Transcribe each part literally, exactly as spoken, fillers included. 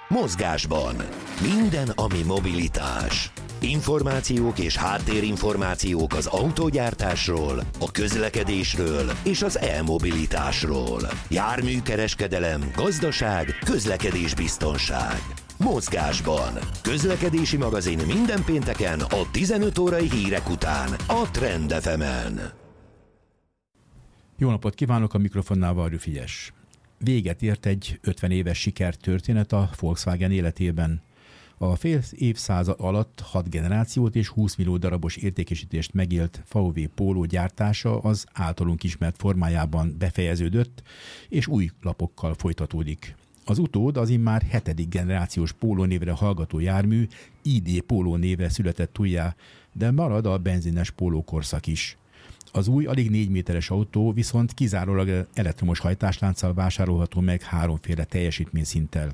Mozgásban. Minden, ami mobilitás. Információk és háttérinformációk az autógyártásról, a közlekedésről és az e-mobilitásról. Járműkereskedelem, gazdaság, közlekedésbiztonság. Mozgásban. Közlekedési magazin minden pénteken a tizenöt órai hírek után a Trend ef emen. Jó napot kívánok, a mikrofonnál Varjú Frigyes. Véget ért egy ötven éves sikertörténet a Volkswagen életében. A fél évszázad alatt hat generációt és húsz millió darabos értékesítést megélt vé vé Polo gyártása az általunk ismert formájában befejeződött, és új lapokkal folytatódik. Az utód az immár hetedik generációs Polo névre hallgató jármű i dé Polo névre született újjá, de marad a benzines Polo korszak is. Az új, alig négy méteres autó viszont kizárólag elektromos hajtáslánccal vásárolható meg háromféle teljesítményszinttel.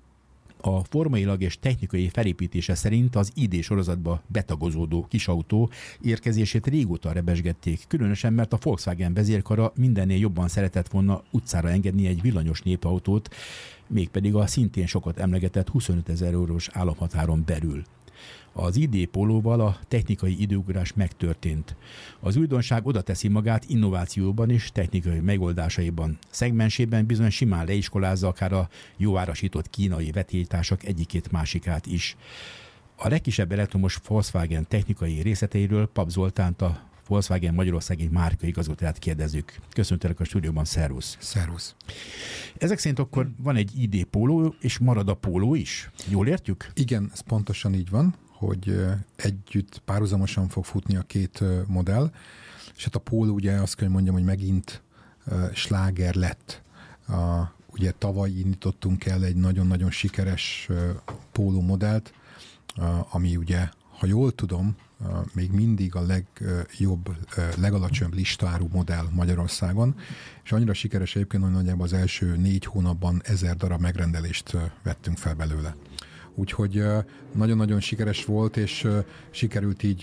A formailag és technikai felépítése szerint az i dé sorozatba betagozódó kisautó érkezését régóta rebesgették, különösen mert a Volkswagen vezérkara mindennél jobban szeretett volna utcára engedni egy villanyos népautót, mégpedig a szintén sokat emlegetett huszonötezer eurós államhatáron belül. Az i dé Polóval a technikai időugrás megtörtént. Az újdonság oda teszi magát innovációban és technikai megoldásaiban. Szegmensében bizony simán leiskolázza akár a jóárasított kínai vetélytársak egyikét másikát is. A legkisebb elektromos Volkswagen technikai részleteiről Pap Zoltánt, a Volkswagen Magyarországi márkaigazgatóját kérdezzük. Köszöntelek a stúdióban, szervusz! Szervusz! Ezek szerint akkor van egy i dé Polo, és marad a Polo is? Jól értjük? Igen, ez pontosan így van, hogy együtt párhuzamosan fog futni a két modell, és hát a Polo ugye azt kell mondjam, hogy megint sláger lett. A, ugye tavaly indítottunk el egy nagyon-nagyon sikeres Polo modellt, ami ugye, ha jól tudom, még mindig a legjobb, legalacsonyabb listáru modell Magyarországon, és annyira sikeres egyébként, hogy nagyjából az első négy hónapban ezer darab megrendelést vettünk fel belőle. Úgyhogy nagyon-nagyon sikeres volt, és sikerült így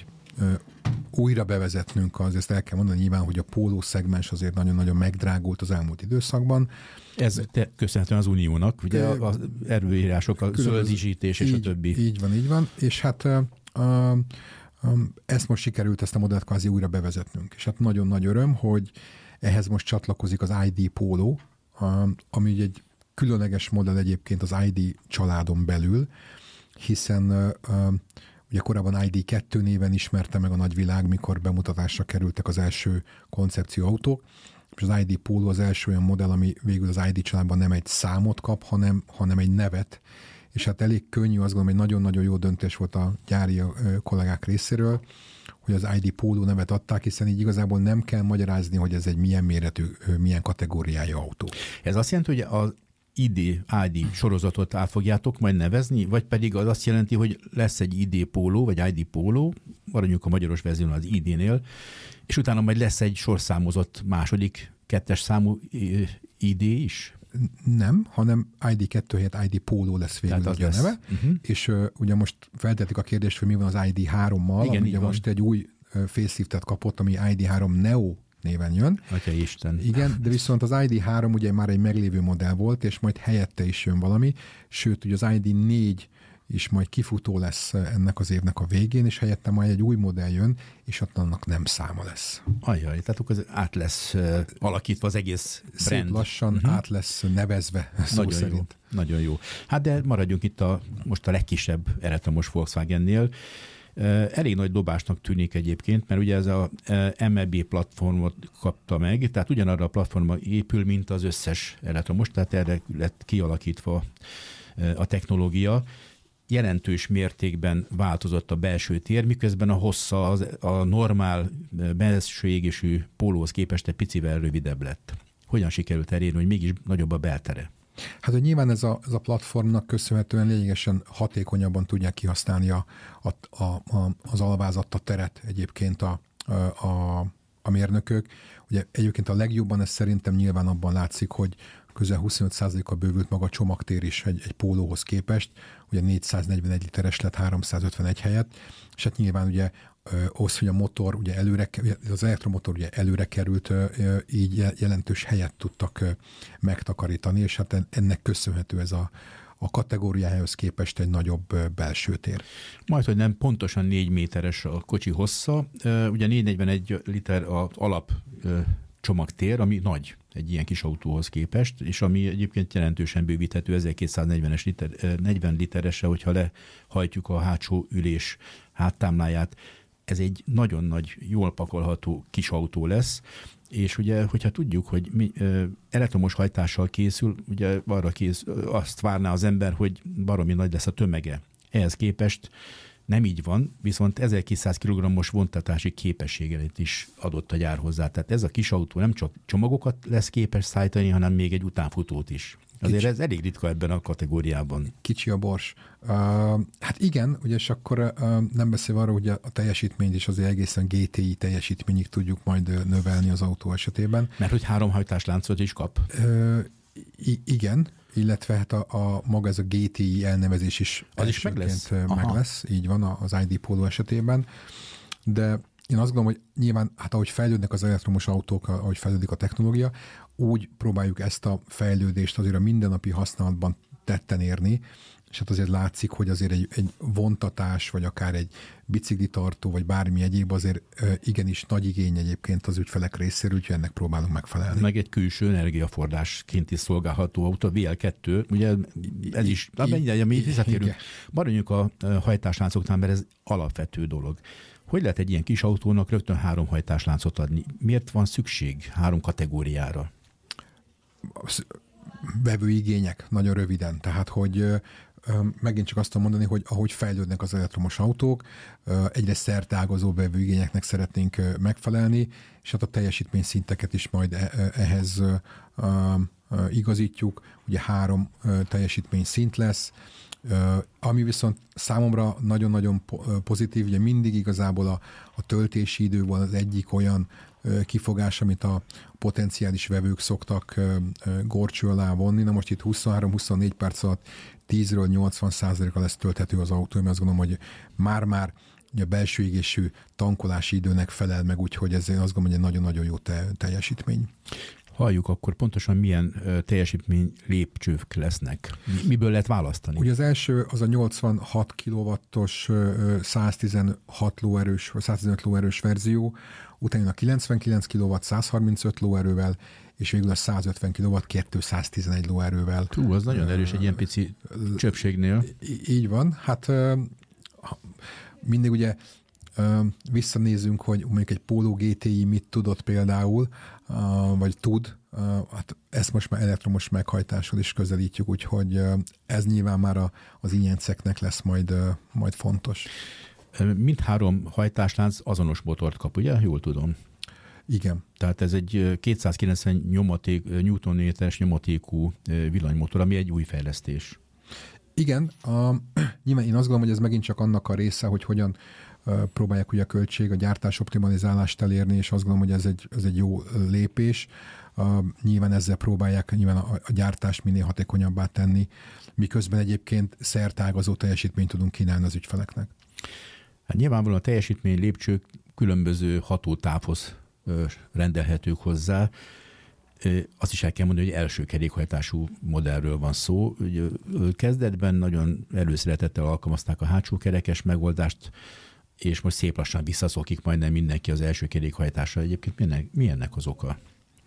újra bevezetnünk, az, ezt el kell mondani nyilván, hogy a Polo szegmens azért nagyon-nagyon megdrágult az elmúlt időszakban. Ez te, köszönhetően az Uniónak, ugye az erőírások, a zöldítés és így, a többi. Így van, így van, és hát a, a, ezt most sikerült ezt a modellt kvázi újra bevezetnünk, és hát nagyon nagy öröm, hogy ehhez most csatlakozik az i dé Polo, ami ugye egy különleges modell egyébként az i dé családon belül, hiszen uh, ugye korábban i dé kettő néven ismerte meg a nagyvilág, mikor bemutatásra kerültek az első koncepcióautók, és az i dé Polo az első olyan modell, ami végül az i dé családban nem egy számot kap, hanem, hanem egy nevet, és hát elég könnyű, azt gondolom, hogy nagyon-nagyon jó döntés volt a gyári kollégák részéről, hogy az i dé Polo nevet adták, hiszen így igazából nem kell magyarázni, hogy ez egy milyen méretű, milyen kategóriájú autó. Ez azt jelenti, hogy az i dé, i dé sorozatot át fogjátok majd nevezni, vagy pedig az azt jelenti, hogy lesz egy i dé Polo, vagy i dé Polo, maradjunk a magyaros verzión az i dé-nél, és utána majd lesz egy sorszámozott második, kettes számú i dé is? Nem, hanem i dé kettő helyett i dé Polo lesz végül a neve, uh-huh. és uh, ugye most feltettük a kérdést, hogy mi van az i dé hárommal, igen, ami ugye van. most egy új uh, faceliftet kapott, ami i dé három Neo néven jön. Atya Isten. Igen, de viszont az i dé három ugye már egy meglévő modell volt, és majd helyette is jön valami, sőt, ugye az i dé négy is majd kifutó lesz ennek az évnek a végén, és helyette majd egy új modell jön, és ott annak nem száma lesz. Ajjaj, tehát akkor át lesz uh, alakítva az egész brand. Szép lassan uh-huh. át lesz nevezve, szó nagyon szerint. Jó, nagyon jó. Hát de maradjunk itt a, most a legkisebb elektromos Volkswagennél. Elég nagy dobásnak tűnik egyébként, mert ugye ez a em e bé platformot kapta meg, tehát ugyanarra a platformra épül, mint az összes elektromos, tehát erre lett kialakítva a technológia. Jelentős mértékben változott a belső tér, miközben a hossza az, a normál belső égésű Pólóhoz képest egy picivel rövidebb lett. Hogyan sikerült elérni, hogy mégis nagyobb a beltere? Hát, hogy nyilván ez a, ez a platformnak köszönhetően lényegesen hatékonyabban tudják kihasználni a, a, a, az alvázatta teret egyébként a, a, a mérnökök. Ugye egyébként a legjobban ez szerintem nyilván abban látszik, hogy közel huszonöt százalékkal bővült maga a csomagtér is egy, egy Pólóhoz képest, ugye négyszáznegyvenegy literes lett háromszázötvenegy helyett, és hát nyilván ugye az, hogy a motor ugye előre, az elektromotor ugye előre került, így jelentős helyet tudtak megtakarítani, és hát ennek köszönhető ez a, a kategóriájához képest egy nagyobb belső tér. Majd, hogy nem pontosan négy méteres a kocsi hossza, ugye négy negyvenegy liter az alap csomagtér, ami nagy egy ilyen kis autóhoz képest, és ami egyébként jelentősen bővíthető ezerkétszáznegyvenes liter, negyven literesre, hogyha lehajtjuk a hátsó ülés háttámláját. Ez egy nagyon nagy, jól pakolható kis autó lesz, és ugye, hogyha tudjuk, hogy mi, ö, elektromos hajtással készül, ugye arra kész, azt várná az ember, hogy baromi nagy lesz a tömege. Ehhez képest nem így van, viszont ezerkétszáz kilogrammos vontatási képességet is adott a gyár hozzá. Tehát ez a kis autó nem csak csomagokat lesz képes szállítani, hanem még egy utánfutót is. Azért kicsi. Ez elég ritka ebben a kategóriában. Kicsi a bors. Uh, hát igen, ugye, és akkor uh, nem beszélve arról, hogy a teljesítményt is azért egészen gé té i teljesítményig tudjuk majd növelni az autó esetében. Mert hogy három hajtásláncot is kap. Uh, i- igen, illetve hát a, a maga ez a gé té i elnevezés is az is meg lesz. meg lesz, így van az i dé Polo esetében, de én azt gondolom, hogy nyilván, hát ahogy fejlődnek az elektromos autók, ahogy fejlődik a technológia, úgy próbáljuk ezt a fejlődést azért a mindennapi használatban tetten érni, és hát azért látszik, hogy azért egy, egy vontatás, vagy akár egy biciklitartó, vagy bármi egyéb azért igenis nagy igény egyébként az ügyfelek részéről, úgyhogy ennek próbálunk megfelelni. Meg egy külső energiaforrásként is szolgálható autó, a vé el kettő, ugye ez is, mindjárt, mi visszatérünk. Maradjunk a hajtásláncoknál, mert ez alapvető dolog. Hogy lehet egy ilyen kis autónak rögtön három hajtásláncot adni? Miért van szükség három kategóriára? Vevőigények, nagyon röviden. Tehát, hogy megint csak azt tudom mondani, hogy ahogy fejlődnek az elektromos autók, egyre szerteágazó vevőigényeknek szeretnénk megfelelni, és hát a teljesítményszinteket is majd ehhez igazítjuk. Ugye három teljesítményszint lesz, ami viszont számomra nagyon-nagyon pozitív, ugye mindig igazából a, a töltési idő van az egyik olyan kifogás, amit a potenciális vevők szoktak górcső alá vonni. Na most itt huszonhárom-huszonnégy perc alatt tízről nyolcvan százaléka lesz tölthető az autó, mert azt gondolom, hogy már-már a belső égésű tankolási időnek felel meg, úgyhogy ez azt gondolom, hogy egy nagyon-nagyon jó te- teljesítmény. Halljuk, akkor pontosan milyen teljesítmény lépcsők lesznek? Miből lehet választani? Ugye az első az a nyolcvanhat kilowattos, száztizenhat lóerős, vagy száztizenöt lóerős verzió, utána a kilencvenkilenc kilowatt százharmincöt lóerővel, és végül a százötven kilowatt kétszáztizenegy lóerővel. Hú, az nagyon erős egy ilyen pici csöpségnél. Így van. Hát mindig ugye visszanézzünk, hogy mondjuk egy Polo gé té i mit tudott például, vagy tud, hát ezt most már elektromos meghajtással is közelítjük, úgyhogy ez nyilván már az ilyenceknek lesz majd, majd fontos. Mindhárom hajtáslánc azonos motort kap, ugye? Jól tudom. Igen. Tehát ez egy kétszázkilencven nyomaték, newtonméteres nyomatékú villanymotor, ami egy új fejlesztés. Igen. A, nyilván én azt gondolom, hogy ez megint csak annak a része, hogy hogyan próbálják ugye a költség, a gyártás optimalizálást elérni, és azt gondolom, hogy ez egy, ez egy jó lépés. Uh, nyilván ezzel próbálják nyilván a, a gyártást minél hatékonyabbá tenni, miközben egyébként szertágazó teljesítményt tudunk kínálni az ügyfeleknek. Hát nyilvánvalóan a teljesítmény lépcsők különböző hatótávhoz ö, rendelhetők hozzá. Ö, azt is el kell mondani, hogy első kerékhajtású modellről van szó. Ugye, kezdetben nagyon előszeretettel alkalmazták a hátsó kerekes megoldást, és most szép lassan visszaszokik majdnem mindenki az első kerékhajtásra. Egyébként milyennek, milyennek az oka?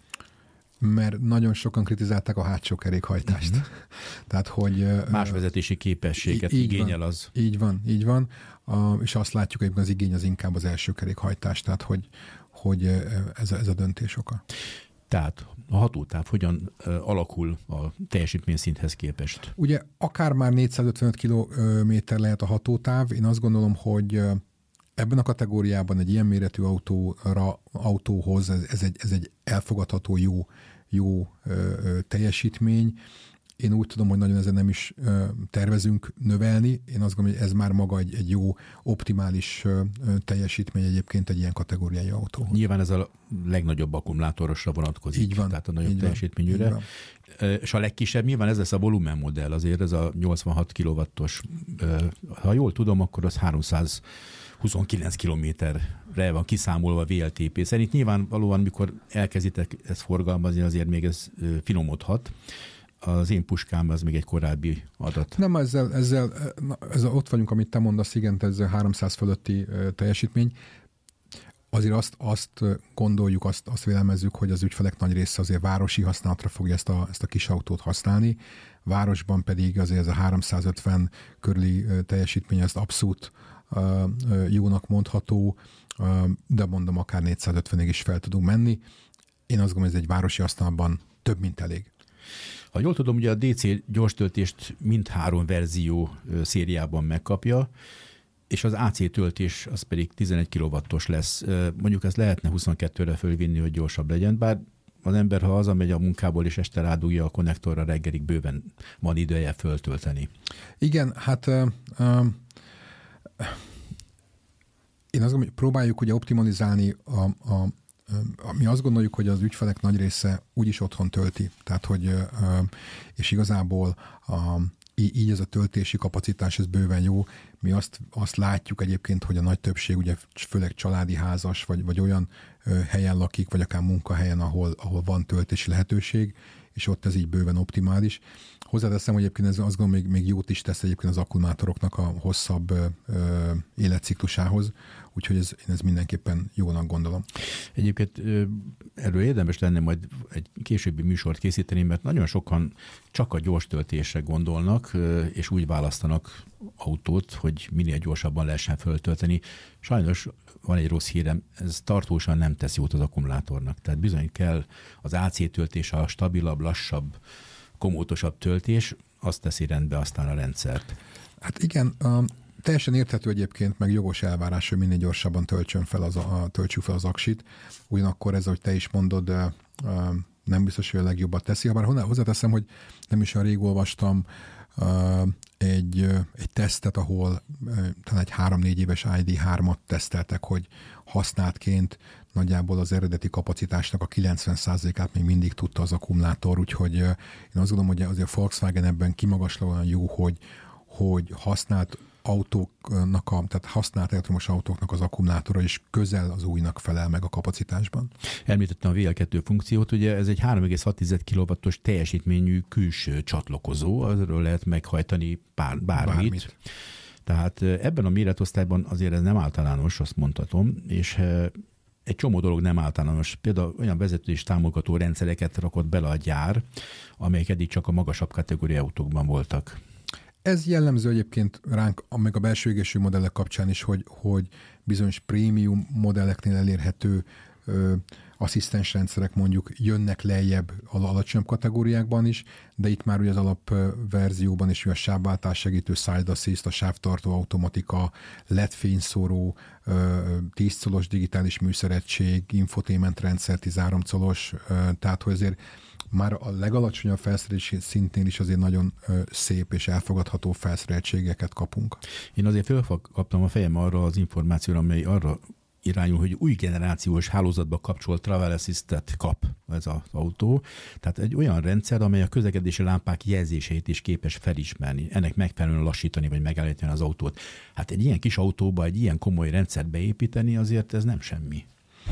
Mert nagyon sokan kritizálták a hátsó kerékhajtást. Uh-huh. Tehát, hogy... Más vezetési képességet így igényel van, az. Így van, így van. Uh, és azt látjuk, hogy az igény az inkább az első kerékhajtás, tehát, hogy, hogy ez, a, ez a döntés oka. Tehát a hatótáv hogyan uh, alakul a teljesítményszinthez képest? Ugye akár már négyszázötvenöt kilométer lehet a hatótáv. Én azt gondolom, hogy ebben a kategóriában egy ilyen méretű autóra, autóhoz ez, ez, egy, ez egy elfogadható jó, jó ö, teljesítmény. Én úgy tudom, hogy nagyon ezen nem is ö, tervezünk növelni. Én azt gondolom, hogy ez már maga egy, egy jó, optimális ö, teljesítmény egyébként egy ilyen kategóriájú autóhoz. Nyilván ez a legnagyobb akkumulátorosra vonatkozik. Így van. Tehát a nagyobb így teljesítményűre. Van, és a legkisebb nyilván ez lesz a volumen modell, azért ez a nyolcvanhat kilowattos. Ha jól tudom, akkor az háromszázhuszonkilenc kilométerre van kiszámolva a vé el té pé. Szerint nyilvánvalóan, mikor elkezditek ezt forgalmazni, azért még ez finomodhat. az én puskám az még egy korábbi adat. Nem, ezzel, ezzel, ezzel ott vagyunk, amit te mondasz, igen, ez háromszáz fölötti teljesítmény. Azért azt, azt gondoljuk, azt, azt vélemezzük, hogy az ügyfelek nagy része azért városi használatra fogja ezt a, ezt a kis autót használni. Városban pedig azért ez a háromszázötven körüli teljesítmény, ezt abszolút jónak mondható, de mondom, akár négyszázötvenig is fel tudunk menni. Én azt gondolom, hogy ez egy városi használatban több, mint elég. Ha jól tudom, ugye a dé cé gyorstöltést mindhárom verzió szériában megkapja, és az á cé töltés az pedig tizenegy kilowattos lesz. Mondjuk ezt lehetne huszonkettőre fölvinni, hogy gyorsabb legyen, bár az ember, ha hazamegy a munkából, és este rádugja a konnektorra, reggelig bőven van ideje föltölteni. Igen, hát uh, uh, én azt gondolom, hogy próbáljuk ugye optimalizálni a, a mi azt gondoljuk, hogy az ügyfelek nagy része úgyis otthon tölti. Tehát, hogy és igazából a, így ez a töltési kapacitás, ez bőven jó. Mi azt, azt látjuk egyébként, hogy a nagy többség ugye főleg családi házas, vagy, vagy olyan helyen lakik, vagy akár munkahelyen, ahol, ahol van töltési lehetőség, és ott ez így bőven optimális. Hozzáteszem, hogy egyébként ez azt gondolom, még, még jót is tesz egyébként az akkumulátoroknak a hosszabb ö, életciklusához, úgyhogy ez, én ez mindenképpen jónak gondolom. Egyébként erről érdemes lenne majd egy későbbi műsort készíteni, mert nagyon sokan csak a gyors töltésre gondolnak, és úgy választanak autót, hogy minél gyorsabban lehessen föltölteni. Sajnos van egy rossz hírem, ez tartósan nem tesz jót az akkumulátornak. Tehát bizony kell az á cé töltés, a stabilabb, lassabb, komótosabb töltés, azt teszi rendbe aztán a rendszert. Hát igen, um, teljesen érthető egyébként, meg jogos elvárás, hogy minél gyorsabban töltsön fel az a, töltsük fel az aksit. Ugyanakkor ez, ahogy te is mondod, uh, nem biztos, hogy a legjobbat teszi. Habár hozzáteszem, hogy nem is olyan rég olvastam uh, egy, uh, egy tesztet, ahol uh, talán egy három-négy éves i dé hármat teszteltek, hogy használtként nagyjából az eredeti kapacitásnak a kilencven százalékát még mindig tudta az akkumulátor, úgyhogy uh, én azt gondolom, hogy azért a Volkswagen ebben kimagasló olyan jó, hogy, hogy használt autóknak, a, tehát használt elektromos autóknak az akkumulátora is közel az újnak felel meg a kapacitásban. Említettem a vé el kettő funkciót, ugye ez egy három egész hat kilowattos teljesítményű külső csatlakozó, azról lehet meghajtani bár, bármit. bármit. Tehát ebben a méretosztályban azért ez nem általános, azt mondhatom, és egy csomó dolog nem általános. Például olyan vezető és támogató rendszereket rakott bele a gyár, amelyek eddig csak a magasabb kategóriai autókban voltak. Ez jellemző egyébként ránk, meg a belső égésű modellek kapcsán is, hogy, hogy bizonyos prémium modelleknél elérhető ö, asszisztens rendszerek mondjuk jönnek lejjebb az alacsonyabb kategóriákban is, de itt már ugye az alapverzióban is a sávváltás segítő side assist, a sávtartó automatika, el é dé fényszóró, tíz colos digitális műszeregység, infotainment rendszer tizenhárom colos, tehát hogy azért már a legalacsonyabb felszerelési szintén is azért nagyon ö, szép és elfogadható felszereltségeket kapunk. Én azért fölkaptam a fejem arra az információra, amely arra irányul, hogy új generációs hálózatba kapcsolt Travel Assistet kap ez az autó. Tehát egy olyan rendszer, amely a közlekedési lámpák jelzéseit is képes felismerni, ennek megfelelően lassítani vagy megállítani az autót. Hát egy ilyen kis autóba egy ilyen komoly rendszert beépíteni, azért ez nem semmi.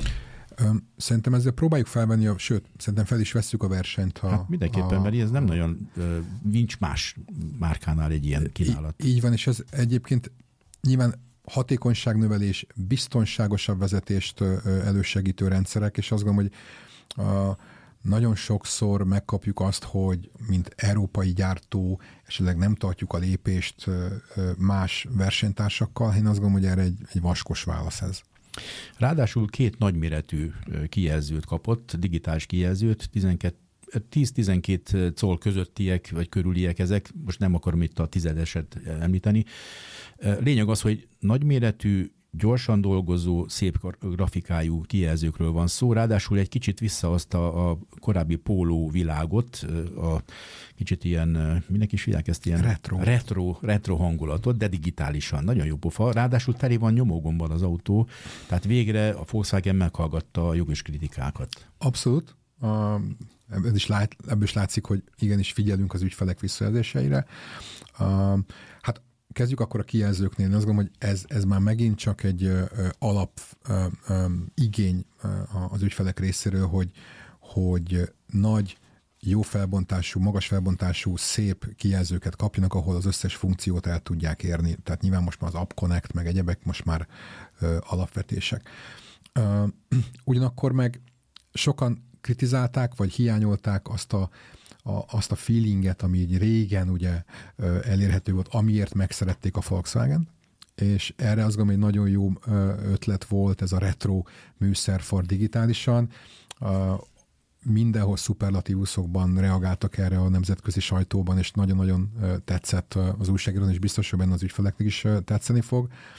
Szerintem ezzel próbáljuk felvenni, a, sőt, szerintem fel is vesszük a versenyt. Ha, hát mindenképpen, a, mert ez nem nagyon, nincs más márkánál egy ilyen kínálat. Így, így van, és ez egyébként nyilván hatékonyságnövelés, biztonságosabb vezetést elősegítő rendszerek, és azt gondolom, hogy a, nagyon sokszor megkapjuk azt, hogy mint európai gyártó esetleg nem tartjuk a lépést más versenytársakkal. Én azt gondolom, hogy erre egy, egy vaskos válasz ez. Ráadásul két nagyméretű kijelzőt kapott, digitális kijelzőt, tíz-tizenkét coll közöttiek, vagy körüliek ezek, most nem akarom itt a tizedeset említeni. Lényeg az, hogy nagyméretű, gyorsan dolgozó, szép grafikájú kijelzőkről van szó, ráadásul egy kicsit visszahozta a korábbi póló világot, a kicsit ilyen, minek is hívják ezt, ilyen retro. retro, retro hangulatot, de digitálisan, nagyon jó pofa. Ráadásul teli van nyomógomban az autó, tehát végre a Volkswagen meghallgatta a jogos kritikákat. Abszolút. Uh, ebből, is lát, ebből is látszik, hogy igenis figyelünk az ügyfelek visszajelzéseire. Uh, hát kezdjük akkor a kijelzőknél. Én azt gondolom, hogy ez, ez már megint csak egy ö, alap ö, ö, igény ö, az ügyfelek részéről, hogy, hogy nagy jó felbontású, magas felbontású, szép kijelzőket kapjanak, ahol az összes funkciót el tudják érni. Tehát nyilván most már az App Connect, meg egyebek most már ö, alapvetések. Ö, ugyanakkor meg sokan kritizálták, vagy hiányolták azt a, a, azt a feelinget, ami így régen ugye ö, elérhető volt, amiért megszerették a Volkswagen, és erre azt gondolom, hogy nagyon jó ötlet volt ez a retro műszer for digitálisan. Mindenhol szuperlatívuszokban reagáltak erre a nemzetközi sajtóban, és nagyon-nagyon tetszett az újságírónak, és biztos, hogy benne az ügyfeleknek is tetszeni fog.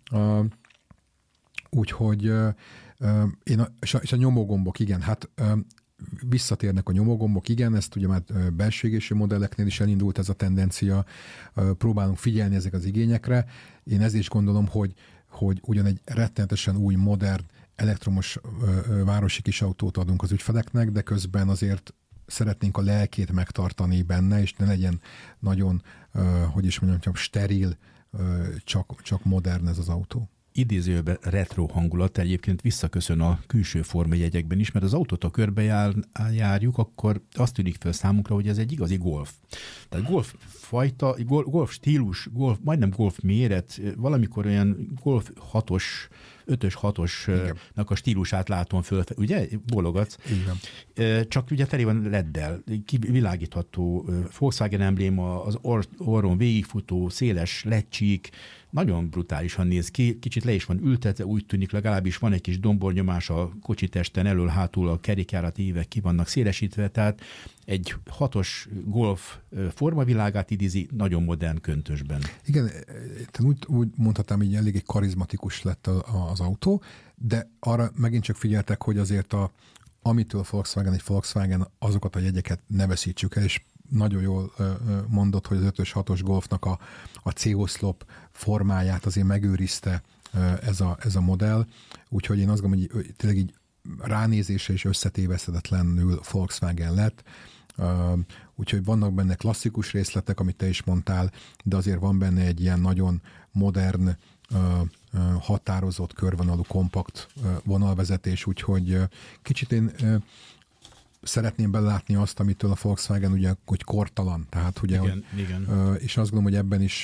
Úgyhogy én a, és a nyomógombok, igen, hát visszatérnek a nyomógombok, igen, ezt ugye már belső égésű modelleknél is elindult ez a tendencia, próbálunk figyelni ezek az igényekre. Én ezért is gondolom, hogy, hogy ugyan egy rettenetesen új, modern, elektromos városi kis autót adunk az ügyfeleknek, de közben azért szeretnénk a lelkét megtartani benne, és ne legyen nagyon, hogy is mondjam, csak steril, csak, csak modern ez az autó. Idézőben retro hangulat egyébként visszaköszön a külső formajegyekben is, mert az autót, a körbe jár, járjuk, akkor azt tűnik fel számunkra, hogy ez egy igazi golf. Tehát golf fajta, golf stílus, golf, majdnem golf méret, valamikor olyan golf hatos, ötös, hatosnak a stílusát látom föl, ugye? Bólogatsz. Igen. Csak ugye tele van leddel, világítható Volkswagen embléma, az or, orron végigfutó, széles ledcsík, nagyon brutálisan néz ki, kicsit le is van ültetve, úgy tűnik, legalábbis van egy kis dombornyomás a kocsitesten, elől-hátul a kerékjárati évek ki vannak szélesítve, tehát egy hatos golf formavilágát idézi nagyon modern köntösben. Igen, úgy, úgy mondhatnám, hogy eléggé karizmatikus lett az autó, de arra megint csak figyeltek, hogy azért a, amitől Volkswagen egy Volkswagen, azokat a jegyeket ne veszítsük el, és nagyon jól mondott, hogy az ötös hatos Golfnak a, a C-oszlop formáját azért megőrizte ez a, ez a modell, úgyhogy én azt gondolom, hogy tényleg így ránézésre és összetéveszthetetlenül Volkswagen lett, úgyhogy vannak benne klasszikus részletek, amit te is mondtál, de azért van benne egy ilyen nagyon modern, határozott, körvonalú, kompakt vonalvezetés, úgyhogy kicsit én szeretném belátni azt, amitől a Volkswagen ugye, hogy kortalan, tehát ugye, igen, hogy, igen. és azt gondolom, hogy ebben is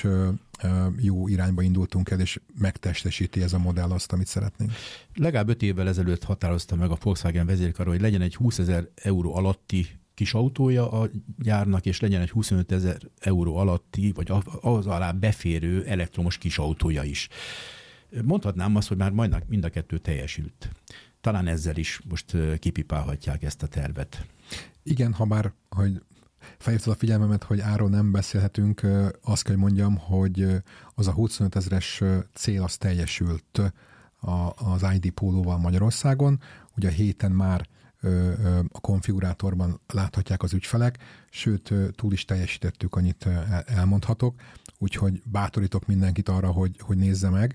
jó irányba indultunk el, és megtestesíti ez a modell azt, amit szeretnénk. Legalább öt évvel ezelőtt határozta meg a Volkswagen vezérkar, hogy legyen egy húszezer euró alatti kis autója a gyárnak, és legyen egy huszonöt ezer euró alatti, vagy az alá beférő elektromos kis autója is. Mondhatnám azt, hogy már majdnem mind a kettő teljesült. Talán ezzel is most kipipálhatják ezt a tervet. Igen, ha bár, hogy felhívtad a figyelmemet, hogy áról nem beszélhetünk, azt kell, hogy mondjam, hogy az a huszonöt ezeres cél az teljesült az i dé Pólóval Magyarországon. Ugye a héten már a konfigurátorban láthatják az ügyfelek, sőt, túl is teljesítettük, annyit elmondhatok, úgyhogy bátorítok mindenkit arra, hogy, hogy nézze meg.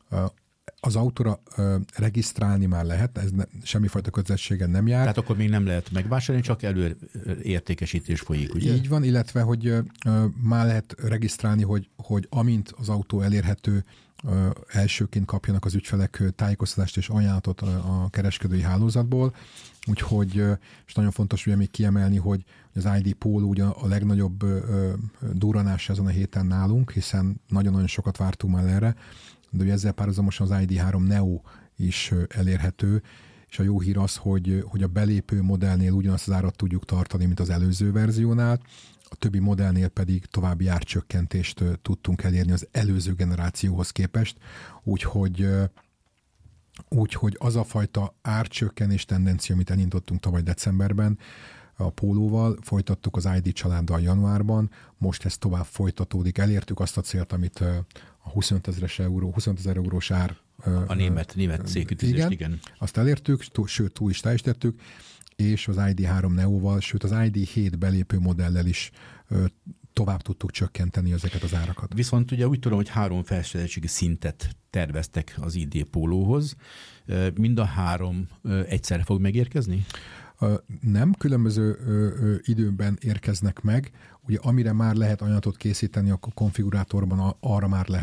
Az autóra ö, regisztrálni már lehet, ez ne, semmifajta kötelezettségen nem jár. Tehát akkor még nem lehet megvásárolni, csak előértékesítés folyik, ugye? Így van, illetve, hogy ö, már lehet regisztrálni, hogy, hogy amint az autó elérhető, ö, elsőként kapjanak az ügyfelek tájékoztatást és ajánlatot a, a kereskedői hálózatból. Úgyhogy, ö, és nagyon fontos ugye még kiemelni, hogy az i dé Polo ugye a legnagyobb ö, durranás ezen a héten nálunk, hiszen nagyon-nagyon sokat vártunk már erre, de ugye ezzel párhuzamosan az i dé három Neo is elérhető, és a jó hír az, hogy, hogy a belépő modellnél ugyanazt az árat tudjuk tartani, mint az előző verziónál, a többi modellnél pedig további árcsökkentést tudtunk elérni az előző generációhoz képest, úgyhogy, úgyhogy az a fajta árcsökkenés tendencia, amit elindítottunk tavaly decemberben, a Pólóval, folytattuk az i dé családdal januárban, most ez tovább folytatódik. Elértük azt a célt, amit a huszonöt ezer euró, huszonöt ezer eurós ár. A német, német célkitűzést, igen, igen. Azt elértük, túl, sőt, túl is teljesítettük, és az i dé három Neóval, sőt az i dé hét belépő modellel is tovább tudtuk csökkenteni ezeket az árakat. Viszont ugye úgy tudom, hogy három felszereltségi szintet terveztek az i dé Pólóhoz. Mind a három egyszerre fog megérkezni? Nem, különböző időben érkeznek meg. Ugye amire már lehet ajánlatot készíteni a konfigurátorban, arra már lehet.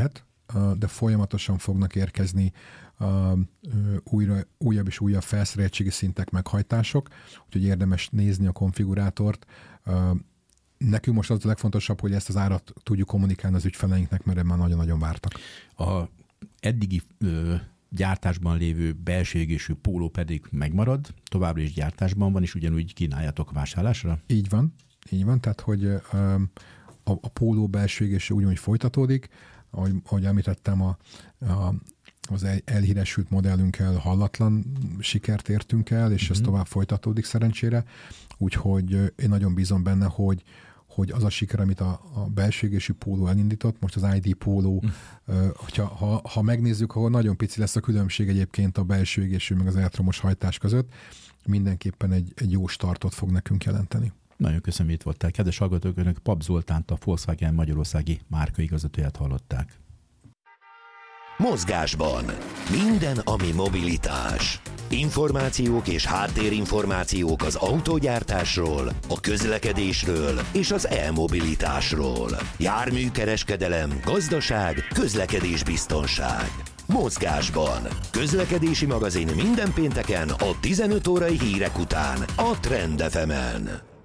de folyamatosan fognak érkezni újra, újabb és újabb felszereltségi szintek, meghajtások, úgyhogy érdemes nézni a konfigurátort. Nekünk most az a legfontosabb, hogy ezt az árat tudjuk kommunikálni az ügyfeleinknek, mert ebben már nagyon-nagyon vártak. A eddigi ö, gyártásban lévő belső égésű póló pedig megmarad, továbbra is gyártásban van, és ugyanúgy kínáljátok vásárlásra? Így van, így van, tehát hogy ö, a, a póló belső égésű ugyanúgy folytatódik, ahogy, ahogy említettem, a, a, az elhíresült modellünkkel hallatlan sikert értünk el, és mm-hmm. ez tovább folytatódik szerencsére, úgyhogy én nagyon bízom benne, hogy hogy az a siker, amit a, a belső égésű póló elindított, most az i dé póló, mm. uh, hogyha, ha, ha megnézzük, akkor nagyon pici lesz a különbség egyébként a belső égésű meg az elektromos hajtás között, mindenképpen egy, egy jó startot fog nekünk jelenteni. Nagyon köszönöm, hogy itt voltál. Kedves hallgatók, önök Pap Zoltánt, a Volkswagen magyarországi márkaigazgatóját hallották. Mozgásban. Minden, ami mobilitás. Információk és háttérinformációk az autógyártásról, a közlekedésről és az e-mobilitásról. Járműkereskedelem, gazdaság, közlekedésbiztonság. Mozgásban. Közlekedési magazin minden pénteken a tizenöt órai hírek után a Trend ef emen.